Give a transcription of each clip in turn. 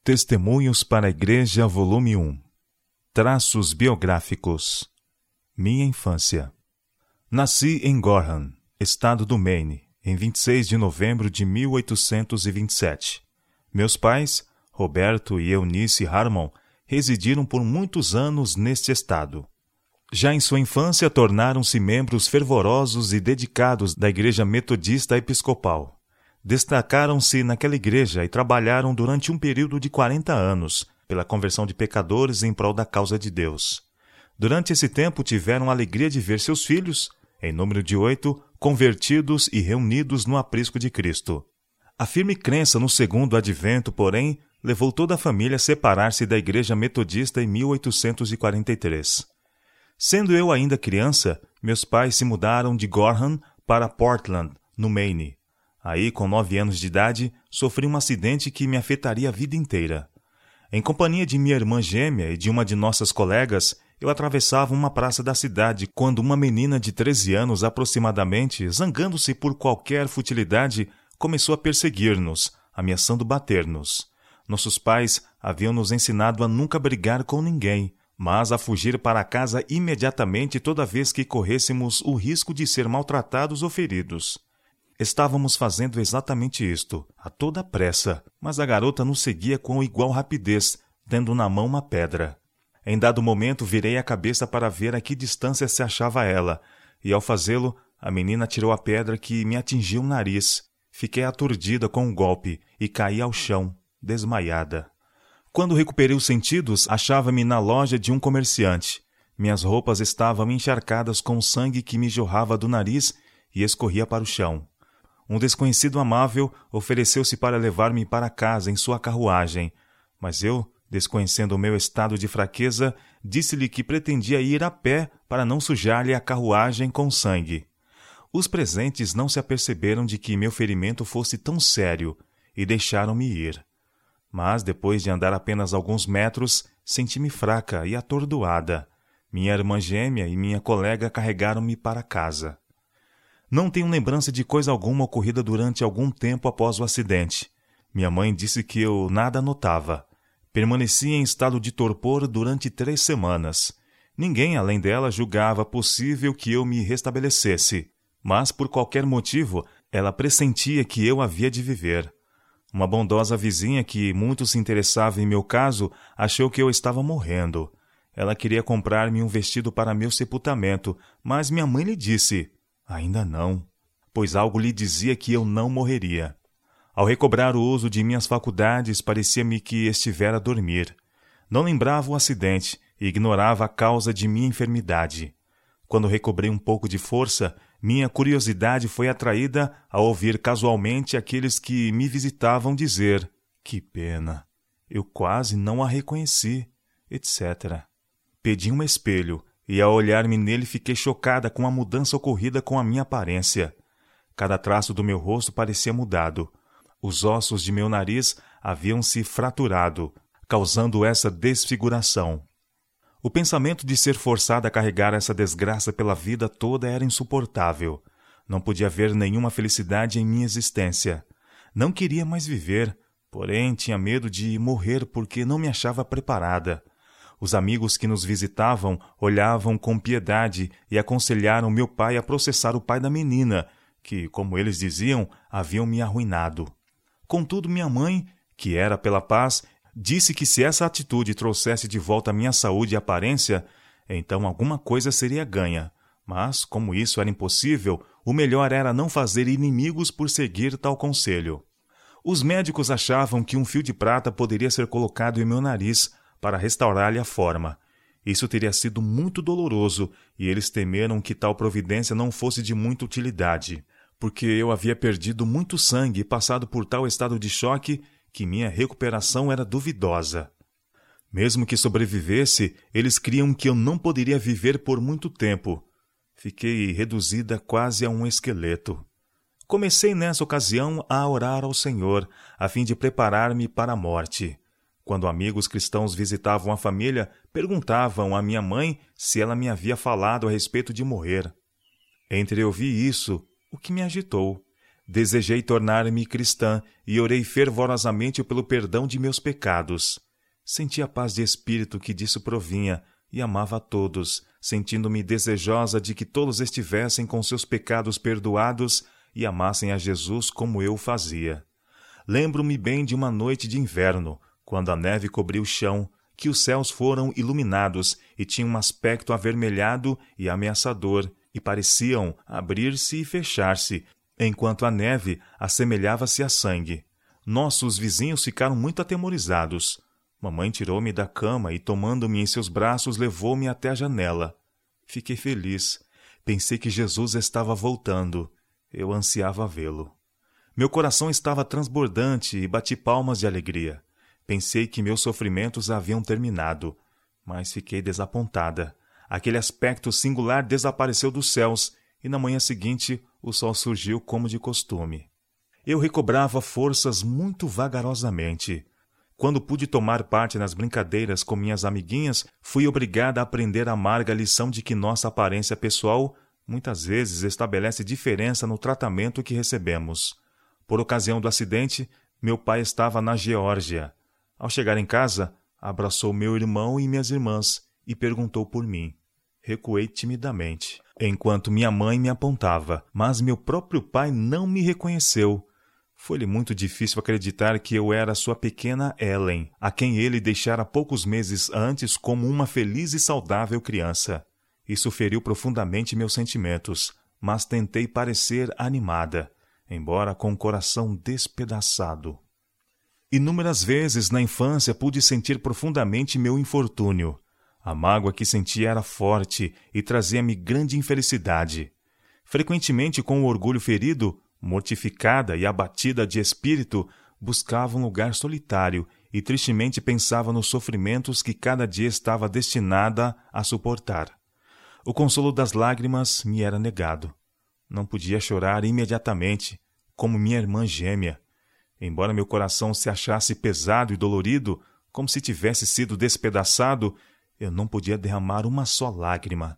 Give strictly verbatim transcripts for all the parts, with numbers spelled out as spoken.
Testemunhos para a Igreja, volume um. Traços biográficos. Minha infância. Nasci em Gorham, estado do Maine, em vinte e seis de novembro de mil oitocentos e vinte e sete. Meus pais, Roberto e Eunice Harmon, residiram por muitos anos neste estado. Já em sua infância, tornaram-se membros fervorosos e dedicados da Igreja Metodista Episcopal. Destacaram-se naquela igreja e trabalharam durante um período de quarenta anos pela conversão de pecadores em prol da causa de Deus. Durante esse tempo tiveram a alegria de ver seus filhos, em número de oito, convertidos e reunidos no aprisco de Cristo. A firme crença no segundo advento, porém, levou toda a família a separar-se da Igreja Metodista em mil oitocentos e quarenta e três. Sendo eu ainda criança, meus pais se mudaram de Gorham para Portland, no Maine. Aí, com nove anos de idade, sofri um acidente que me afetaria a vida inteira. Em companhia de minha irmã gêmea e de uma de nossas colegas, eu atravessava uma praça da cidade quando uma menina de treze anos aproximadamente, zangando-se por qualquer futilidade, começou a perseguir-nos, ameaçando bater-nos. Nossos pais haviam nos ensinado a nunca brigar com ninguém, mas a fugir para casa imediatamente toda vez que corrêssemos o risco de ser maltratados ou feridos. Estávamos fazendo exatamente isto, a toda pressa, mas a garota nos seguia com igual rapidez, tendo na mão uma pedra. Em dado momento, virei a cabeça para ver a que distância se achava ela, e ao fazê-lo, a menina tirou a pedra que me atingiu o nariz. Fiquei aturdida com o golpe e caí ao chão, desmaiada. Quando recuperei os sentidos, achava-me na loja de um comerciante. Minhas roupas estavam encharcadas com o sangue que me jorrava do nariz e escorria para o chão. Um desconhecido amável ofereceu-se para levar-me para casa em sua carruagem, mas eu, desconhecendo o meu estado de fraqueza, disse-lhe que pretendia ir a pé para não sujar-lhe a carruagem com sangue. Os presentes não se aperceberam de que meu ferimento fosse tão sério e deixaram-me ir. Mas, depois de andar apenas alguns metros, senti-me fraca e atordoada. Minha irmã gêmea e minha colega carregaram-me para casa. Não tenho lembrança de coisa alguma ocorrida durante algum tempo após o acidente. Minha mãe disse que eu nada notava. Permaneci em estado de torpor durante três semanas. Ninguém, além dela, julgava possível que eu me restabelecesse. Mas, por qualquer motivo, ela pressentia que eu havia de viver. Uma bondosa vizinha que muito se interessava em meu caso achou que eu estava morrendo. Ela queria comprar-me um vestido para meu sepultamento, mas minha mãe lhe disse: ainda não, pois algo lhe dizia que eu não morreria. Ao recobrar o uso de minhas faculdades, parecia-me que estivera a dormir. Não lembrava o acidente e ignorava a causa de minha enfermidade. Quando recobrei um pouco de força, minha curiosidade foi atraída a ouvir casualmente aqueles que me visitavam dizer: que pena, eu quase não a reconheci, etcétera. Pedi um espelho e, ao olhar-me nele, fiquei chocada com a mudança ocorrida com a minha aparência. Cada traço do meu rosto parecia mudado. Os ossos de meu nariz haviam se fraturado, causando essa desfiguração. O pensamento de ser forçada a carregar essa desgraça pela vida toda era insuportável. Não podia haver nenhuma felicidade em minha existência. Não queria mais viver, porém tinha medo de morrer porque não me achava preparada. Os amigos que nos visitavam olhavam com piedade e aconselharam meu pai a processar o pai da menina, que, como eles diziam, haviam me arruinado. Contudo, minha mãe, que era pela paz, disse que se essa atitude trouxesse de volta minha saúde e aparência, então alguma coisa seria ganha. Mas, como isso era impossível, o melhor era não fazer inimigos por seguir tal conselho. Os médicos achavam que um fio de prata poderia ser colocado em meu nariz para restaurar-lhe a forma. Isso teria sido muito doloroso e eles temeram que tal providência não fosse de muita utilidade, porque eu havia perdido muito sangue e passado por tal estado de choque que minha recuperação era duvidosa. Mesmo que sobrevivesse, eles criam que eu não poderia viver por muito tempo. Fiquei reduzida quase a um esqueleto. Comecei nessa ocasião a orar ao Senhor, a fim de preparar-me para a morte. Quando amigos cristãos visitavam a família, perguntavam à minha mãe se ela me havia falado a respeito de morrer. Entreouvi isso, o que me agitou. Desejei tornar-me cristã e orei fervorosamente pelo perdão de meus pecados. Senti a paz de espírito que disso provinha e amava a todos, sentindo-me desejosa de que todos estivessem com seus pecados perdoados e amassem a Jesus como eu fazia. Lembro-me bem de uma noite de inverno, quando a neve cobriu o chão, que os céus foram iluminados e tinham um aspecto avermelhado e ameaçador, e pareciam abrir-se e fechar-se, enquanto a neve assemelhava-se a sangue. Nossos vizinhos ficaram muito atemorizados. Mamãe tirou-me da cama e, tomando-me em seus braços, levou-me até a janela. Fiquei feliz. Pensei que Jesus estava voltando. Eu ansiava vê-lo. Meu coração estava transbordante e bati palmas de alegria. Pensei que meus sofrimentos haviam terminado, mas fiquei desapontada. Aquele aspecto singular desapareceu dos céus e na manhã seguinte o sol surgiu como de costume. Eu recobrava forças muito vagarosamente. Quando pude tomar parte nas brincadeiras com minhas amiguinhas, fui obrigada a aprender a amarga lição de que nossa aparência pessoal muitas vezes estabelece diferença no tratamento que recebemos. Por ocasião do acidente, meu pai estava na Geórgia. Ao chegar em casa, abraçou meu irmão e minhas irmãs e perguntou por mim. Recuei timidamente, enquanto minha mãe me apontava, mas meu próprio pai não me reconheceu. Foi-lhe muito difícil acreditar que eu era sua pequena Ellen, a quem ele deixara poucos meses antes como uma feliz e saudável criança. Isso feriu profundamente meus sentimentos, mas tentei parecer animada, embora com o coração despedaçado. Inúmeras vezes na infância pude sentir profundamente meu infortúnio. A mágoa que sentia era forte e trazia-me grande infelicidade. Frequentemente, com o orgulho ferido, mortificada e abatida de espírito, buscava um lugar solitário e tristemente pensava nos sofrimentos que cada dia estava destinada a suportar. O consolo das lágrimas me era negado. Não podia chorar imediatamente, como minha irmã gêmea. Embora meu coração se achasse pesado e dolorido, como se tivesse sido despedaçado, eu não podia derramar uma só lágrima.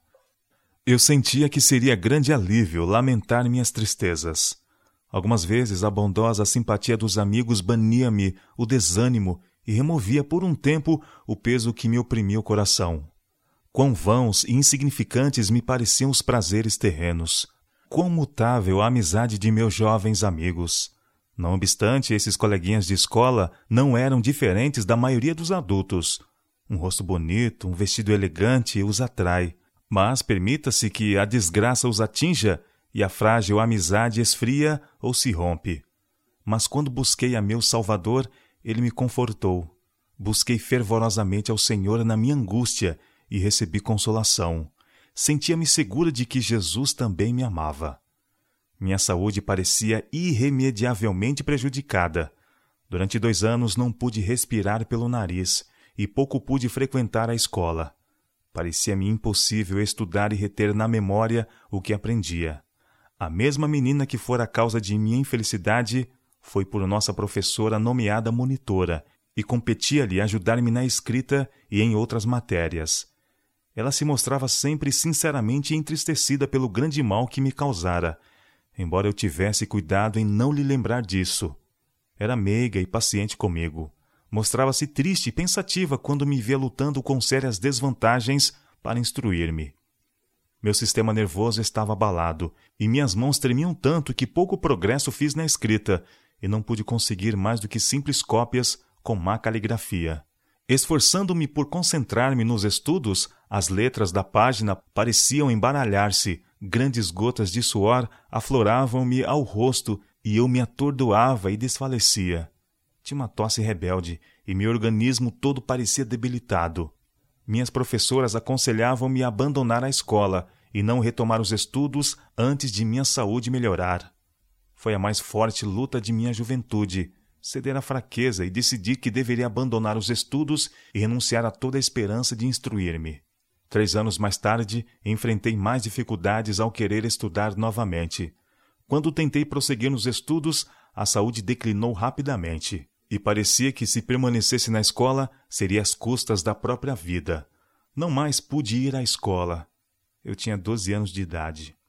Eu sentia que seria grande alívio lamentar minhas tristezas. Algumas vezes a bondosa simpatia dos amigos bania-me o desânimo e removia por um tempo o peso que me oprimia o coração. Quão vãos e insignificantes me pareciam os prazeres terrenos. Quão mutável a amizade de meus jovens amigos. Não obstante, esses coleguinhas de escola não eram diferentes da maioria dos adultos. Um rosto bonito, um vestido elegante os atrai. Mas permita-se que a desgraça os atinja e a frágil amizade esfria ou se rompe. Mas quando busquei a meu Salvador, ele me confortou. Busquei fervorosamente ao Senhor na minha angústia e recebi consolação. Sentia-me segura de que Jesus também me amava. Minha saúde parecia irremediavelmente prejudicada. Durante dois anos não pude respirar pelo nariz e pouco pude frequentar a escola. Parecia-me impossível estudar e reter na memória o que aprendia. A mesma menina que fora a causa de minha infelicidade foi por nossa professora nomeada monitora e competia-lhe ajudar-me na escrita e em outras matérias. Ela se mostrava sempre sinceramente entristecida pelo grande mal que me causara, embora eu tivesse cuidado em não lhe lembrar disso. Era meiga e paciente comigo. Mostrava-se triste e pensativa quando me via lutando com sérias desvantagens para instruir-me. Meu sistema nervoso estava abalado e minhas mãos tremiam tanto que pouco progresso fiz na escrita e não pude conseguir mais do que simples cópias com má caligrafia. Esforçando-me por concentrar-me nos estudos, as letras da página pareciam embaralhar-se, grandes gotas de suor afloravam-me ao rosto e eu me atordoava e desfalecia. Tinha uma tosse rebelde e meu organismo todo parecia debilitado. Minhas professoras aconselhavam-me a abandonar a escola e não retomar os estudos antes de minha saúde melhorar. Foi a mais forte luta de minha juventude, ceder à fraqueza e decidir que deveria abandonar os estudos e renunciar a toda a esperança de instruir-me. Três anos mais tarde, enfrentei mais dificuldades ao querer estudar novamente. Quando tentei prosseguir nos estudos, a saúde declinou rapidamente. E parecia que se permanecesse na escola, seria às custas da própria vida. Não mais pude ir à escola. Eu tinha doze anos de idade.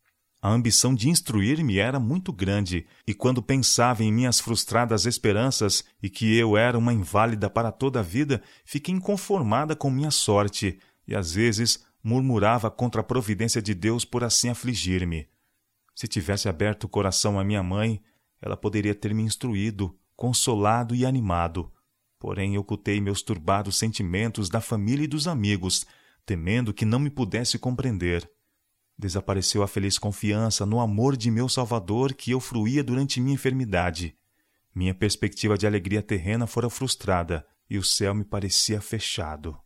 A ambição de instruir-me era muito grande, e quando pensava em minhas frustradas esperanças e que eu era uma inválida para toda a vida, fiquei inconformada com minha sorte, e às vezes murmurava contra a providência de Deus por assim afligir-me. Se tivesse aberto o coração à minha mãe, ela poderia ter me instruído, consolado e animado. Porém, ocultei meus turbados sentimentos da família e dos amigos, temendo que não me pudesse compreender. Desapareceu a feliz confiança no amor de meu Salvador que eu fruía durante minha enfermidade. Minha perspectiva de alegria terrena fora frustrada, e o céu me parecia fechado.